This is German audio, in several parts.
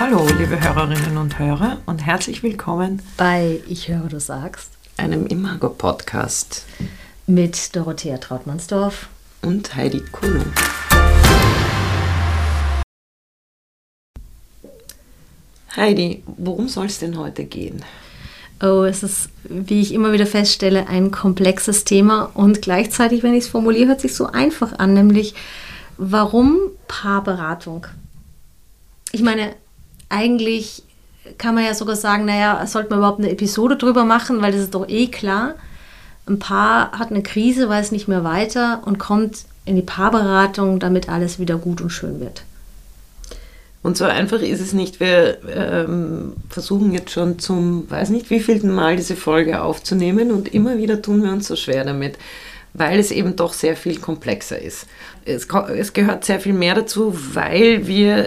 Hallo, liebe Hörerinnen und Hörer und herzlich willkommen bei Ich höre, du sagst, einem Imago-Podcast mit Dorothea Trautmannsdorf und Heidi Kuno. Heidi, worum soll es denn heute gehen? Oh, es ist, wie ich immer wieder feststelle, ein komplexes Thema und gleichzeitig, wenn ich es formuliere, hört sich so einfach an, nämlich warum Paarberatung? Ich meine, eigentlich kann man ja sogar sagen, naja, sollte man überhaupt eine Episode drüber machen, weil das ist doch eh klar. Ein Paar hat eine Krise, weiß nicht mehr weiter und kommt in die Paarberatung, damit alles wieder gut und schön wird. Und so einfach ist es nicht. Wir versuchen jetzt schon zum, weiß nicht wievielten Mal diese Folge aufzunehmen und immer wieder tun wir uns so schwer damit, weil es eben doch sehr viel komplexer ist. Es gehört sehr viel mehr dazu, weil wir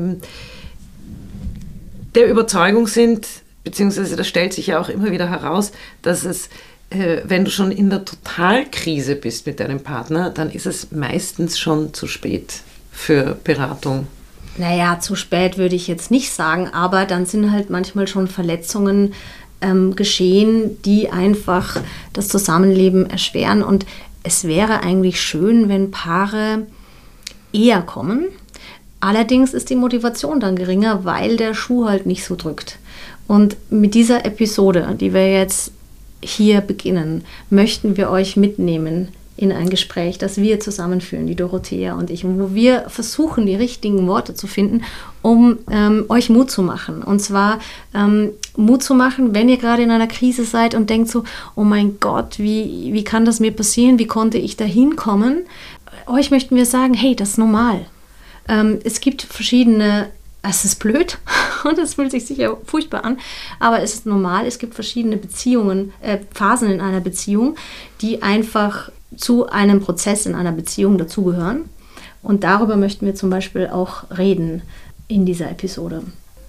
der Überzeugung sind, beziehungsweise das stellt sich ja auch immer wieder heraus, dass es, wenn du schon in der Totalkrise bist mit deinem Partner, dann ist es meistens schon zu spät für Beratung. Naja, zu spät würde ich jetzt nicht sagen, aber dann sind halt manchmal schon Verletzungen geschehen, die einfach das Zusammenleben erschweren. Und es wäre eigentlich schön, wenn Paare eher kommen. Allerdings ist die Motivation dann geringer, weil der Schuh halt nicht so drückt. Und mit dieser Episode, die wir jetzt hier beginnen, möchten wir euch mitnehmen in ein Gespräch, das wir zusammenführen, die Dorothea und ich, wo wir versuchen, die richtigen Worte zu finden, um euch Mut zu machen. Und zwar Mut zu machen, wenn ihr gerade in einer Krise seid und denkt so, oh mein Gott, wie kann das mir passieren? Wie konnte ich da hinkommen? Euch möchten wir sagen, hey, das ist normal. Es gibt verschiedene, es ist blöd und es fühlt sich sicher furchtbar an, aber es ist normal. Es gibt verschiedene Phasen in einer Beziehung, die einfach zu einem Prozess in einer Beziehung dazugehören. Und darüber möchten wir zum Beispiel auch reden in dieser Episode.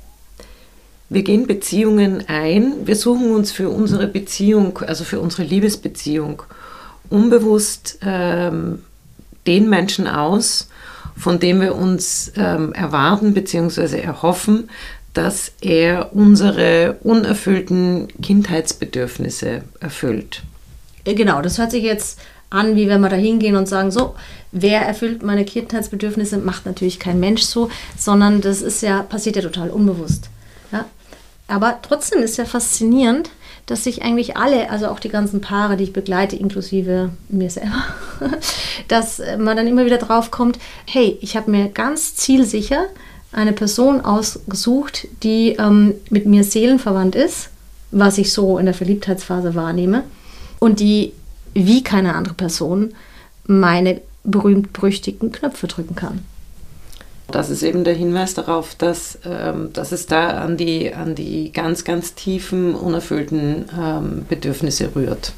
Wir gehen Beziehungen ein. Wir suchen uns für unsere Beziehung, also für unsere Liebesbeziehung, unbewusst den Menschen aus, von dem wir uns erwarten bzw. erhoffen, dass er unsere unerfüllten Kindheitsbedürfnisse erfüllt. Genau, das hört sich jetzt an, wie wenn wir da hingehen und sagen, so, wer erfüllt meine Kindheitsbedürfnisse, macht natürlich kein Mensch so, sondern das passiert ja total unbewusst. Ja? Aber trotzdem ist ja faszinierend, dass sich eigentlich alle, also auch die ganzen Paare, die ich begleite, inklusive mir selber, dass man dann immer wieder drauf kommt, hey, ich habe mir ganz zielsicher eine Person ausgesucht, die mit mir seelenverwandt ist, was ich so in der Verliebtheitsphase wahrnehme, und die wie keine andere Person meine berühmt-berüchtigten Knöpfe drücken kann. Das ist eben der Hinweis darauf, dass es da an die ganz, ganz tiefen, unerfüllten Bedürfnisse rührt.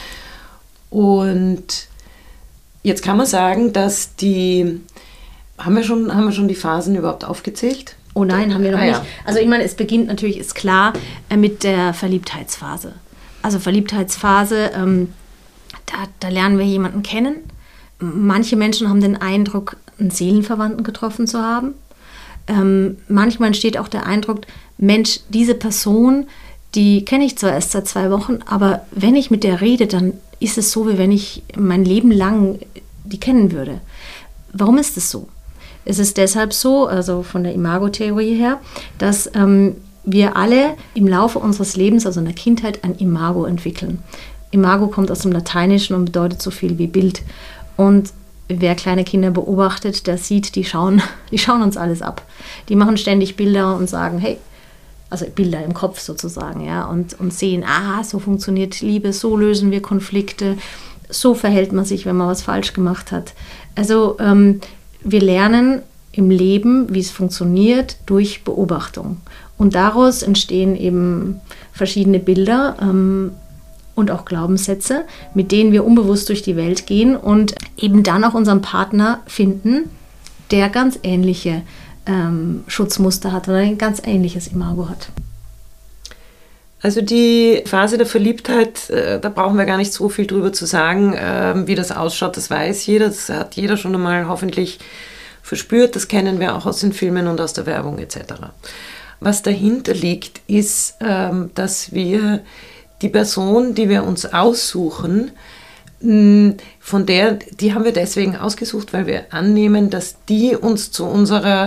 Und jetzt kann man sagen, dass haben wir schon die Phasen überhaupt aufgezählt? Oh nein, haben wir noch nicht. Ja. Also ich meine, es beginnt natürlich, ist klar, mit der Verliebtheitsphase. Also Verliebtheitsphase, da lernen wir jemanden kennen. Manche Menschen haben den Eindruck, einen Seelenverwandten getroffen zu haben. Manchmal entsteht auch der Eindruck, Mensch, diese Person, die kenne ich zwar erst seit 2 Wochen, aber wenn ich mit der rede, dann ist es so, wie wenn ich mein Leben lang die kennen würde. Warum ist es so? Es ist deshalb so, also von der Imago-Theorie her, dass wir alle im Laufe unseres Lebens, also in der Kindheit, ein Imago entwickeln. Imago kommt aus dem Lateinischen und bedeutet so viel wie Bild. Und wer kleine Kinder beobachtet, der sieht, die schauen uns alles ab. Die machen ständig Bilder und sagen, hey, also Bilder im Kopf sozusagen, ja, und sehen, so funktioniert Liebe, so lösen wir Konflikte, so verhält man sich, wenn man was falsch gemacht hat. Also wir lernen im Leben, wie es funktioniert, durch Beobachtung. Und daraus entstehen eben verschiedene Bilder und auch Glaubenssätze, mit denen wir unbewusst durch die Welt gehen und eben dann auch unseren Partner finden, der ganz ähnliche Schutzmuster hat oder ein ganz ähnliches Imago hat. Also die Phase der Verliebtheit, da brauchen wir gar nicht so viel drüber zu sagen, wie das ausschaut, das weiß jeder, das hat jeder schon einmal hoffentlich verspürt. Das kennen wir auch aus den Filmen und aus der Werbung etc. Was dahinter liegt, ist, dass wir die Person, die wir uns aussuchen, die haben wir deswegen ausgesucht, weil wir annehmen, dass die uns zu unserer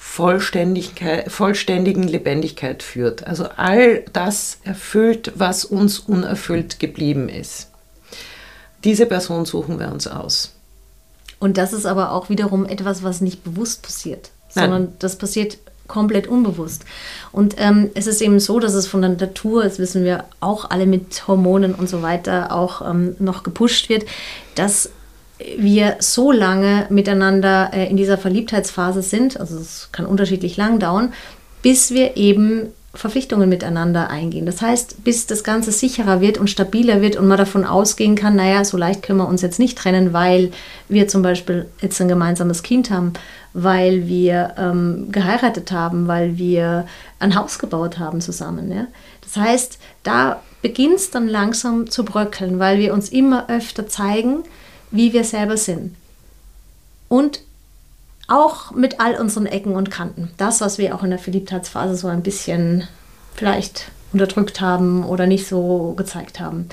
vollständigen Lebendigkeit führt. Also all das erfüllt, was uns unerfüllt geblieben ist. Diese Person suchen wir uns aus. Und das ist aber auch wiederum etwas, was nicht bewusst passiert, sondern das passiert komplett unbewusst. Und es ist eben so, dass es von der Natur, das wissen wir auch alle mit Hormonen und so weiter, auch noch gepusht wird, dass wir so lange miteinander in dieser Verliebtheitsphase sind, also es kann unterschiedlich lang dauern, bis wir eben Verpflichtungen miteinander eingehen. Das heißt, bis das Ganze sicherer wird und stabiler wird und man davon ausgehen kann, naja, so leicht können wir uns jetzt nicht trennen, weil wir zum Beispiel jetzt ein gemeinsames Kind haben, weil wir geheiratet haben, weil wir ein Haus gebaut haben zusammen. Ja? Das heißt, da beginnt es dann langsam zu bröckeln, weil wir uns immer öfter zeigen, wie wir selber sind. Und auch mit all unseren Ecken und Kanten. Das, was wir auch in der Verliebtheitsphase so ein bisschen vielleicht unterdrückt haben oder nicht so gezeigt haben.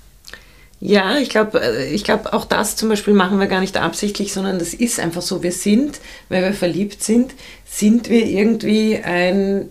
Ja, ich glaube, auch das zum Beispiel machen wir gar nicht absichtlich, sondern das ist einfach so. Wir sind, weil wir verliebt sind wir irgendwie ein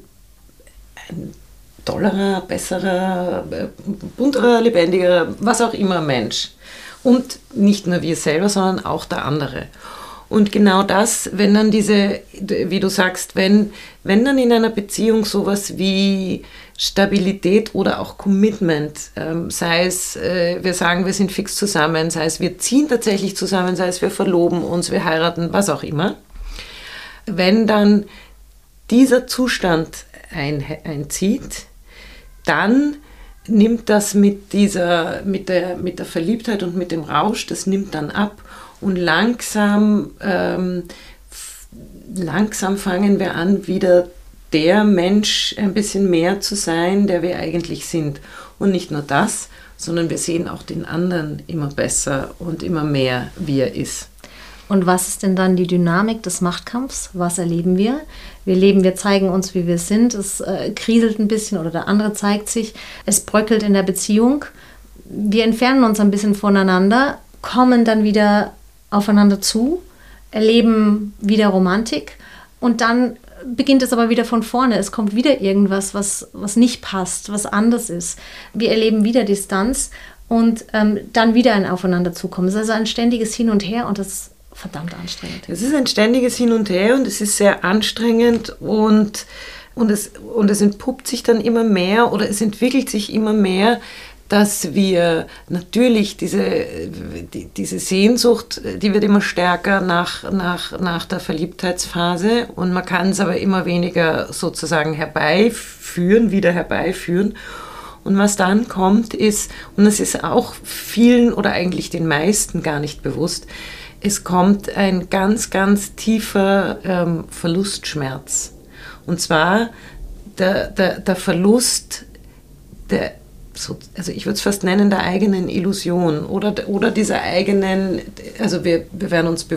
tollerer, besserer, bunterer, lebendiger, was auch immer Mensch. Und nicht nur wir selber, sondern auch der andere. Und genau das, wenn dann wie du sagst, wenn dann in einer Beziehung sowas wie Stabilität oder auch Commitment, sei es, wir sagen, wir sind fix zusammen, sei es, wir ziehen tatsächlich zusammen, sei es, wir verloben uns, wir heiraten, was auch immer, wenn dann dieser Zustand einzieht, dann nimmt das mit der Verliebtheit und mit dem Rausch, das nimmt dann ab. Und langsam fangen wir an, wieder der Mensch ein bisschen mehr zu sein, der wir eigentlich sind. Und nicht nur das, sondern wir sehen auch den anderen immer besser und immer mehr, wie er ist. Und was ist denn dann die Dynamik des Machtkampfs? Was erleben wir? Wir zeigen uns, wie wir sind. Es kriselt ein bisschen oder der andere zeigt sich. Es bröckelt in der Beziehung. Wir entfernen uns ein bisschen voneinander, kommen dann wieder aufeinander zu, erleben wieder Romantik und dann beginnt es aber wieder von vorne. Es kommt wieder irgendwas, was nicht passt, was anders ist. Wir erleben wieder Distanz und dann wieder ein Aufeinanderzukommen. Es ist also ein ständiges Hin und Her und das ist verdammt anstrengend. Es ist ein ständiges Hin und Her und es ist sehr anstrengend und es entpuppt sich dann immer mehr oder es entwickelt sich immer mehr, dass wir natürlich diese Sehnsucht, die wird immer stärker nach der Verliebtheitsphase und man kann es aber immer weniger sozusagen herbeiführen. Und was dann kommt ist, und das ist auch vielen oder eigentlich den meisten gar nicht bewusst, es kommt ein ganz, ganz tiefer Verlustschmerz. Und zwar der Verlust also ich würde es fast nennen, der eigenen Illusion oder dieser eigenen, also wir werden uns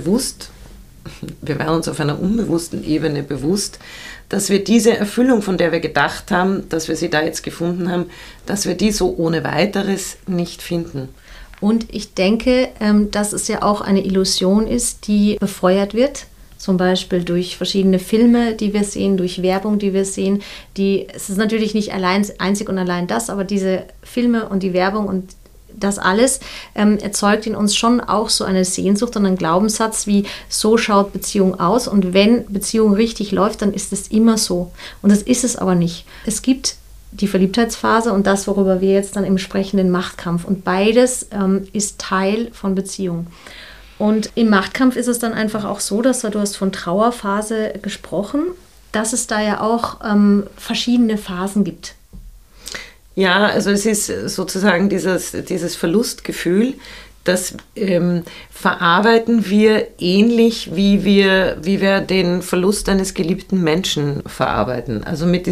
auf einer unbewussten Ebene bewusst, dass wir diese Erfüllung, von der wir gedacht haben, dass wir sie da jetzt gefunden haben, dass wir die so ohne weiteres nicht finden. Und ich denke, dass es ja auch eine Illusion ist, die befeuert wird. Zum Beispiel durch verschiedene Filme, die wir sehen, durch Werbung, die wir sehen. Es ist natürlich nicht einzig und allein das, aber diese Filme und die Werbung und das alles erzeugt in uns schon auch so eine Sehnsucht und einen Glaubenssatz wie, so schaut Beziehung aus und wenn Beziehung richtig läuft, dann ist es immer so. Und das ist es aber nicht. Es gibt die Verliebtheitsphase und das, worüber wir jetzt dann eben sprechen, den Machtkampf. Und beides ist Teil von Beziehung. Und im Machtkampf ist es dann einfach auch so, dass du hast von Trauerphase gesprochen, dass es da ja auch verschiedene Phasen gibt. Ja, also es ist sozusagen dieses Verlustgefühl, das verarbeiten wir ähnlich, wie wir den Verlust eines geliebten Menschen verarbeiten. Also mit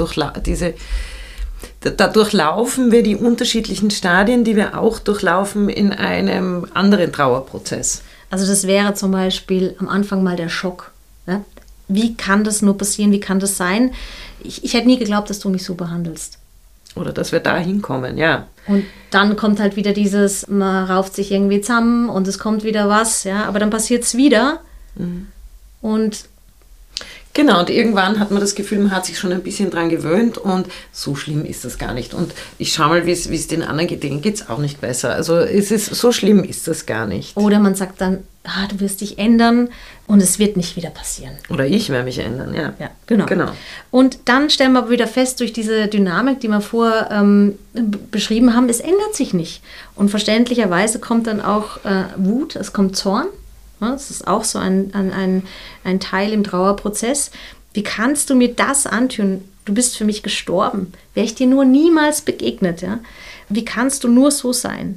da durchlaufen wir die unterschiedlichen Stadien, die wir auch durchlaufen in einem anderen Trauerprozess. Also das wäre zum Beispiel am Anfang mal der Schock. Ja? Wie kann das nur passieren? Wie kann das sein? Ich hätte nie geglaubt, dass du mich so behandelst. Oder dass wir da hinkommen, ja. Und dann kommt halt wieder dieses, man rauft sich irgendwie zusammen und es kommt wieder was, ja, aber dann passiert es wieder. Und genau, und irgendwann hat man das Gefühl, man hat sich schon ein bisschen dran gewöhnt und so schlimm ist das gar nicht. Und ich schaue mal, wie es den anderen geht, denen geht es auch nicht besser. Also so schlimm ist das gar nicht. Oder man sagt dann, du wirst dich ändern und es wird nicht wieder passieren. Oder ich werde mich ändern, ja. Ja, genau. Und dann stellen wir aber wieder fest, durch diese Dynamik, die wir vorher beschrieben haben, es ändert sich nicht. Und verständlicherweise kommt dann auch Wut, es kommt Zorn. Ja, das ist auch so ein Teil im Trauerprozess. Wie kannst du mir das antun? Du bist für mich gestorben. Wäre ich dir nur niemals begegnet. Ja? Wie kannst du nur so sein?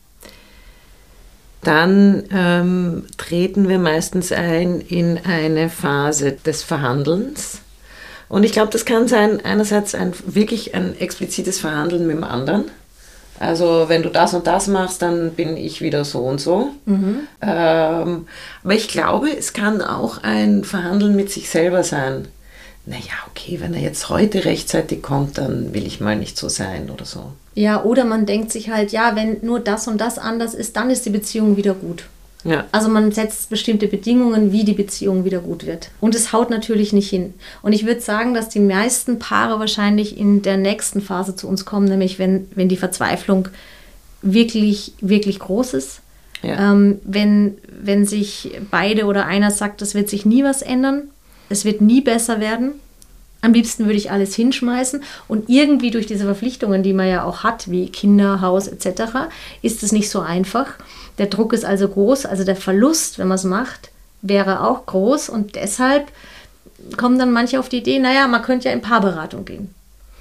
Dann treten wir meistens ein in eine Phase des Verhandelns. Und ich glaube, das kann sein, einerseits wirklich ein explizites Verhandeln mit dem anderen. Also wenn du das und das machst, dann bin ich wieder so und so. Aber ich glaube, es kann auch ein Verhandeln mit sich selber sein. Naja, okay, wenn er jetzt heute rechtzeitig kommt, dann will ich mal nicht so sein oder so. Ja, oder man denkt sich halt, ja, wenn nur das und das anders ist, dann ist die Beziehung wieder gut. Ja. Also man setzt bestimmte Bedingungen, wie die Beziehung wieder gut wird. Und es haut natürlich nicht hin. Und ich würde sagen, dass die meisten Paare wahrscheinlich in der nächsten Phase zu uns kommen, nämlich wenn die Verzweiflung wirklich, wirklich groß ist. Ja. Wenn sich beide oder einer sagt, es wird sich nie was ändern, es wird nie besser werden. Am liebsten würde ich alles hinschmeißen und irgendwie durch diese Verpflichtungen, die man ja auch hat, wie Kinder, Haus etc., ist es nicht so einfach. Der Druck ist also groß, also der Verlust, wenn man es macht, wäre auch groß und deshalb kommen dann manche auf die Idee, naja, man könnte ja in Paarberatung gehen.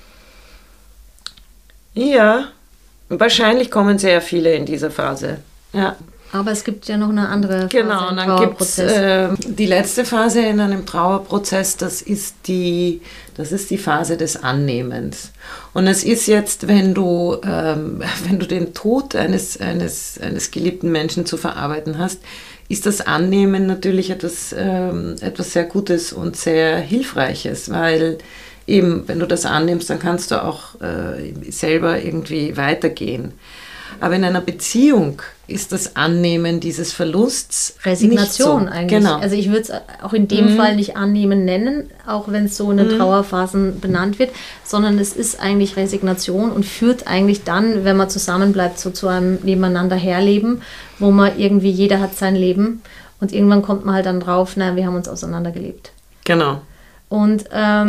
Ja, wahrscheinlich kommen sehr viele in dieser Phase, ja. Aber es gibt ja noch eine andere Phase. Genau, und dann gibt es die letzte Phase in einem Trauerprozess, das ist die Phase des Annehmens. Und es ist jetzt, wenn du den Tod eines geliebten Menschen zu verarbeiten hast, ist das Annehmen natürlich etwas sehr Gutes und sehr Hilfreiches, weil eben, wenn du das annimmst, dann kannst du auch selber irgendwie weitergehen. Aber in einer Beziehung ist das Annehmen dieses Verlusts Resignation nicht so. eigentlich. Genau. Also ich würde es auch in dem Fall nicht annehmen nennen, auch wenn es so in Trauerphasen benannt wird, sondern es ist eigentlich Resignation und führt eigentlich dann, wenn man zusammenbleibt, so zu einem Nebeneinander herleben, wo man irgendwie, jeder hat sein Leben und irgendwann kommt man halt dann drauf, wir haben uns auseinandergelebt. Genau. Und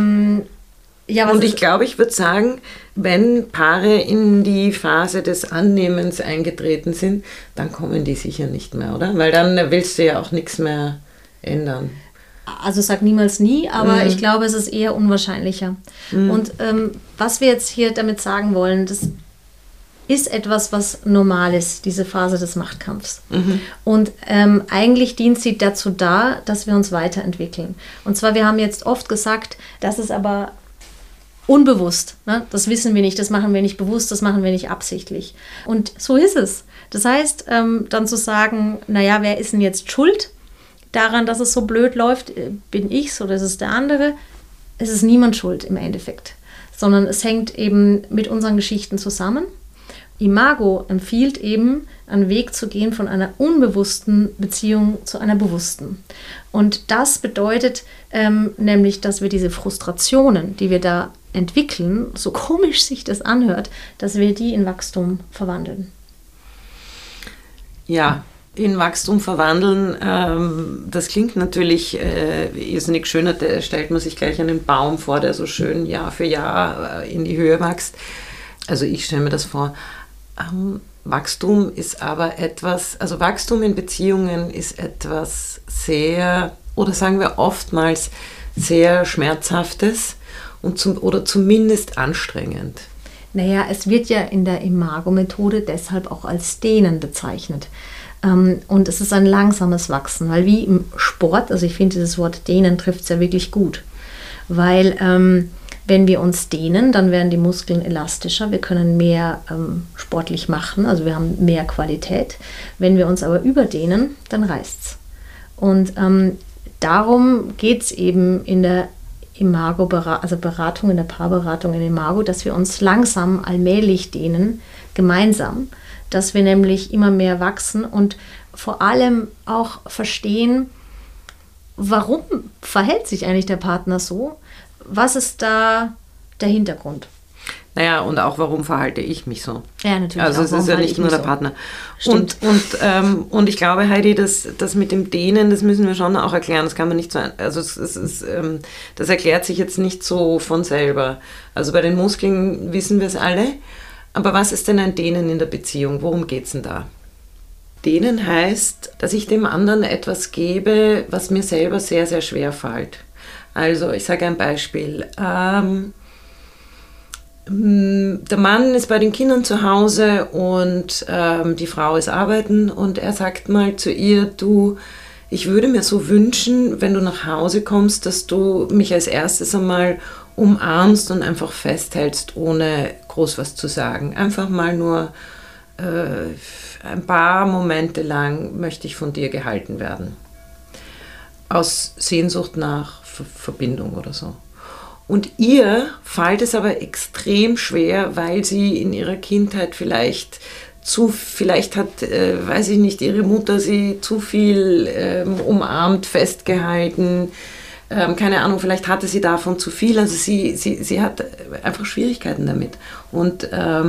ich glaube, ich würde sagen, wenn Paare in die Phase des Annehmens eingetreten sind, dann kommen die sicher nicht mehr, oder? Weil dann willst du ja auch nichts mehr ändern. Also sag niemals nie, aber ich glaube, es ist eher unwahrscheinlicher. Und was wir jetzt hier damit sagen wollen, das ist etwas, was normal ist, diese Phase des Machtkampfs. Und eigentlich dient sie dazu da, dass wir uns weiterentwickeln. Und zwar, wir haben jetzt oft gesagt, dass es aber unbewusst, ne? Das wissen wir nicht, das machen wir nicht bewusst, das machen wir nicht absichtlich. Und so ist es. Das heißt, dann zu sagen, naja, wer ist denn jetzt schuld daran, dass es so blöd läuft? Bin ich's oder ist es der andere? Es ist niemand schuld im Endeffekt, sondern es hängt eben mit unseren Geschichten zusammen. Imago empfiehlt eben, einen Weg zu gehen von einer unbewussten Beziehung zu einer bewussten. Und das bedeutet nämlich, dass wir diese Frustrationen, die wir da entwickeln, so komisch sich das anhört, dass wir die in Wachstum verwandeln. Ja, in Wachstum verwandeln, das klingt natürlich irrsinnig schön, da stellt man sich gleich einen Baum vor, der so schön Jahr für Jahr in die Höhe wächst. Also ich stelle mir das vor. Wachstum ist aber Wachstum in Beziehungen ist etwas sehr, oder sagen wir oftmals sehr Schmerzhaftes oder zumindest anstrengend. Naja, es wird ja in der Imago-Methode deshalb auch als Dehnen bezeichnet. Und es ist ein langsames Wachsen, weil wie im Sport, also ich finde dieses Wort Dehnen trifft es ja wirklich gut, weil wenn wir uns dehnen, dann werden die Muskeln elastischer, wir können mehr sportlich machen, also wir haben mehr Qualität. Wenn wir uns aber überdehnen, dann reißt's. Und darum geht es eben in der Beratung, in der Paarberatung in Imago, dass wir uns langsam, allmählich dehnen, gemeinsam, dass wir nämlich immer mehr wachsen und vor allem auch verstehen, warum verhält sich eigentlich der Partner so? Was ist da der Hintergrund? Naja, und auch, warum verhalte ich mich so? Ja, natürlich. Also es ist ja nicht nur der Partner. Und ich glaube, Heidi, das mit dem Dehnen, das müssen wir schon auch erklären. Das kann man nicht so, also das erklärt sich jetzt nicht so von selber. Also bei den Muskeln wissen wir es alle. Aber was ist denn ein Dehnen in der Beziehung? Worum geht es denn da? Dehnen heißt, dass ich dem anderen etwas gebe, was mir selber sehr, sehr schwer fällt. Also ich sage ein Beispiel. Der Mann ist bei den Kindern zu Hause und die Frau ist arbeiten und er sagt mal zu ihr, du, ich würde mir so wünschen, wenn du nach Hause kommst, dass du mich als erstes einmal umarmst und einfach festhältst, ohne groß was zu sagen. Einfach mal nur ein paar Momente lang möchte ich von dir gehalten werden. Aus Sehnsucht nach Verbindung oder so. Und ihr fällt es aber extrem schwer, weil sie in ihrer Kindheit vielleicht hat, weiß ich nicht, ihre Mutter sie zu viel umarmt, festgehalten. Keine Ahnung, vielleicht hatte sie davon zu viel. Also sie hat einfach Schwierigkeiten damit. Und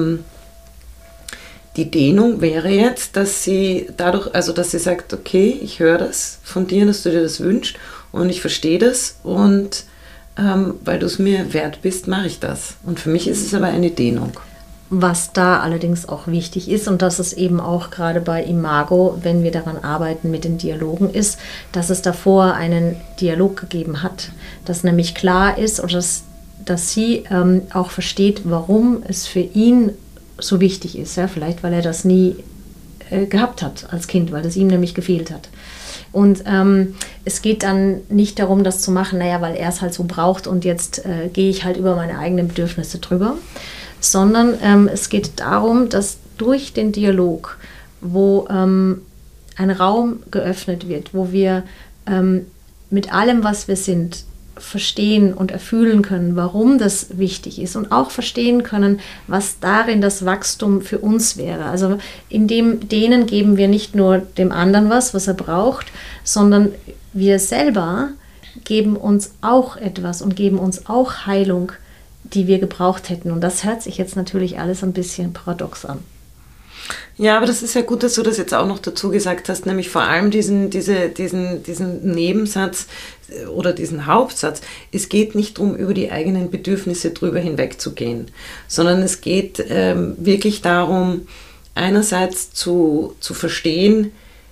die Dehnung wäre jetzt, dass sie dadurch, also dass sie sagt, okay, ich höre das von dir, dass du dir das wünschst und ich verstehe das und weil du es mir wert bist, mache ich das. Und für mich ist es aber eine Dehnung. Was da allerdings auch wichtig ist, und das ist eben auch gerade bei Imago, wenn wir daran arbeiten mit den Dialogen, ist, dass es davor einen Dialog gegeben hat, dass nämlich klar ist, oder dass sie auch versteht, warum es für ihn so wichtig ist. Ja? Vielleicht, weil er das nie gehabt hat als Kind, weil es ihm nämlich gefehlt hat. Und es geht dann nicht darum, das zu machen, naja, weil er es halt so braucht und jetzt gehe ich halt über meine eigenen Bedürfnisse drüber, sondern es geht darum, dass durch den Dialog, wo ein Raum geöffnet wird, wo wir mit allem, was wir sind, verstehen und erfühlen können, warum das wichtig ist und auch verstehen können, was darin das Wachstum für uns wäre. Also in dem Dehnen geben wir nicht nur dem anderen was er braucht, sondern wir selber geben uns auch etwas und geben uns auch Heilung, die wir gebraucht hätten. Und das hört sich jetzt natürlich alles ein bisschen paradox an. Ja, aber das ist ja gut, dass du das jetzt auch noch dazu gesagt hast, nämlich vor allem diesen Nebensatz oder diesen Hauptsatz. Es geht nicht darum, über die eigenen Bedürfnisse drüber hinwegzugehen, sondern es geht wirklich darum, einerseits zu verstehen,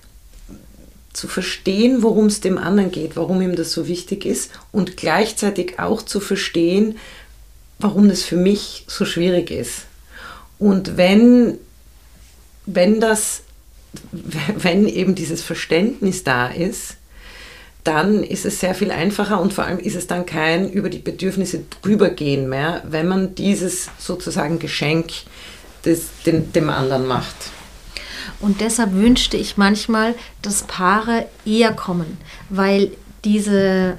worum es dem anderen geht, warum ihm das so wichtig ist und gleichzeitig auch zu verstehen, warum das für mich so schwierig ist. Und wenn eben dieses Verständnis da ist, dann ist es sehr viel einfacher und vor allem ist es dann kein über die Bedürfnisse drübergehen mehr, wenn man dieses sozusagen Geschenk dem anderen macht. Und deshalb wünschte ich manchmal, dass Paare eher kommen, weil diese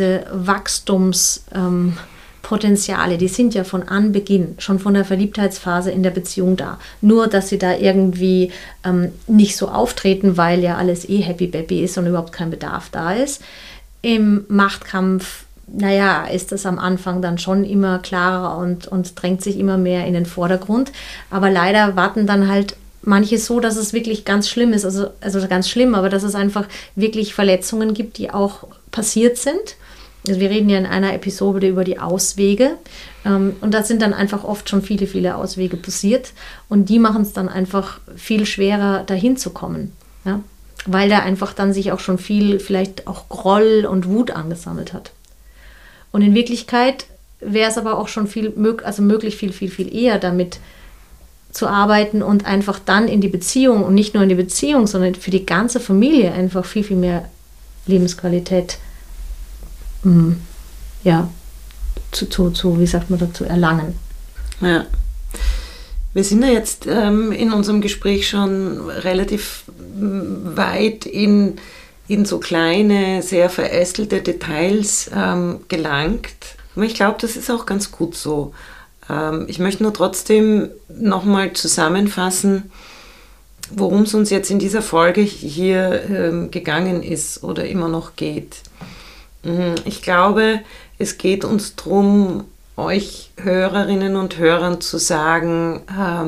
Wachstumspotenziale, die sind ja von Anbeginn, schon von der Verliebtheitsphase in der Beziehung da. Nur, dass sie da irgendwie nicht so auftreten, weil ja alles happy baby ist und überhaupt kein Bedarf da ist. Im Machtkampf, naja, ist das am Anfang dann schon immer klarer und drängt sich immer mehr in den Vordergrund. Aber leider warten dann halt manche so, dass es wirklich ganz schlimm ist, also ganz schlimm, aber dass es einfach wirklich Verletzungen gibt, die auch passiert sind. Also wir reden ja in einer Episode über die Auswege und da sind dann einfach oft schon viele, viele Auswege passiert und die machen es dann einfach viel schwerer, dahin zu kommen, ja? Weil da einfach dann sich auch schon viel, vielleicht auch Groll und Wut angesammelt hat. Und in Wirklichkeit wäre es aber auch schon möglich viel eher damit zu arbeiten und einfach dann in die Beziehung und nicht nur in die Beziehung, sondern für die ganze Familie einfach viel, viel mehr Lebensqualität zu erlangen. Ja. Wir sind ja jetzt in unserem Gespräch schon relativ weit in in so kleine, sehr verästelte Details gelangt. Aber ich glaube, das ist auch ganz gut so. Ich möchte nur trotzdem nochmal zusammenfassen, worum es uns jetzt in dieser Folge hier gegangen ist oder immer noch geht. Ich glaube, es geht uns darum, euch Hörerinnen und Hörern zu sagen,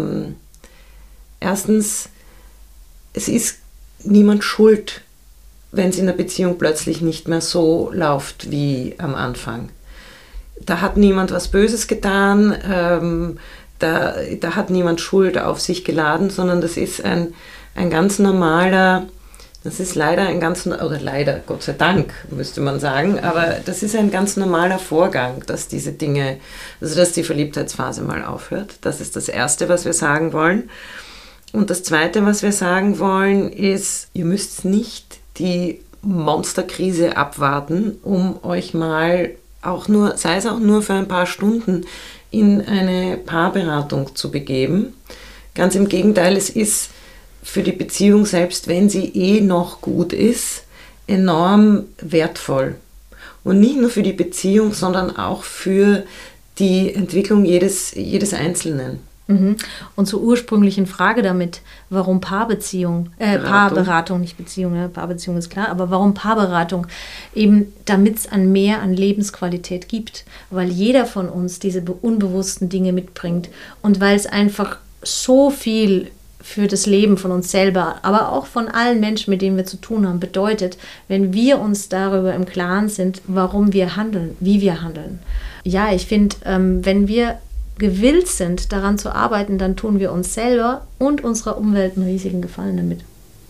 erstens, es ist niemand schuld, wenn es in der Beziehung plötzlich nicht mehr so läuft wie am Anfang. Da hat niemand was Böses getan, da hat niemand Schuld auf sich geladen, sondern das ist ein ganz normaler, das ist leider leider, Gott sei Dank, müsste man sagen, aber das ist ein ganz normaler Vorgang, dass diese Dinge, also dass die Verliebtheitsphase mal aufhört. Das ist das Erste, was wir sagen wollen. Und das Zweite, was wir sagen wollen, ist, ihr müsst nicht die Monsterkrise abwarten, um euch mal auch nur, sei es auch nur für ein paar Stunden, in eine Paarberatung zu begeben. Ganz im Gegenteil, es ist für die Beziehung, selbst wenn sie noch gut ist, enorm wertvoll. Und nicht nur für die Beziehung, sondern auch für die Entwicklung jedes Einzelnen. Und zur ursprünglichen Frage damit, warum Paarberatung, nicht Beziehung, ja, Paarbeziehung ist klar, aber warum Paarberatung? Eben damit es mehr an Lebensqualität gibt, weil jeder von uns diese unbewussten Dinge mitbringt und weil es einfach so viel für das Leben von uns selber, aber auch von allen Menschen, mit denen wir zu tun haben, bedeutet, wenn wir uns darüber im Klaren sind, warum wir handeln, wie wir handeln. Ja, ich finde, wenn wir gewillt sind, daran zu arbeiten, dann tun wir uns selber und unserer Umwelt einen riesigen Gefallen damit.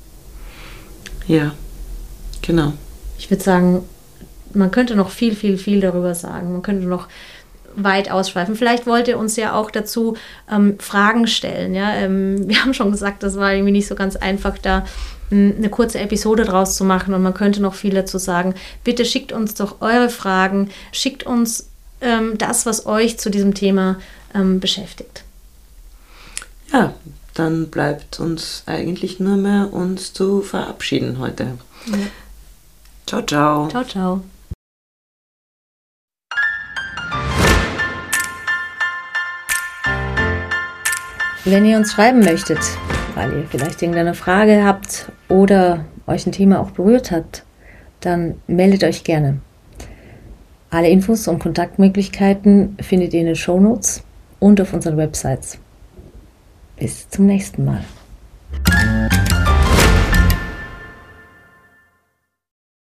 Ja, genau. Ich würde sagen, man könnte noch viel, viel, viel darüber sagen. Man könnte noch weit ausschweifen. Vielleicht wollt ihr uns ja auch dazu Fragen stellen. Ja? Wir haben schon gesagt, das war irgendwie nicht so ganz einfach, da eine kurze Episode draus zu machen und man könnte noch viel dazu sagen. Bitte schickt uns doch eure Fragen, schickt uns das, was euch zu diesem Thema beschäftigt. Ja, dann bleibt uns eigentlich nur mehr, uns zu verabschieden heute. Ja. Ciao, ciao. Ciao, ciao. Wenn ihr uns schreiben möchtet, weil ihr vielleicht irgendeine Frage habt oder euch ein Thema auch berührt hat, dann meldet euch gerne. Alle Infos und Kontaktmöglichkeiten findet ihr in den Shownotes und auf unseren Websites. Bis zum nächsten Mal.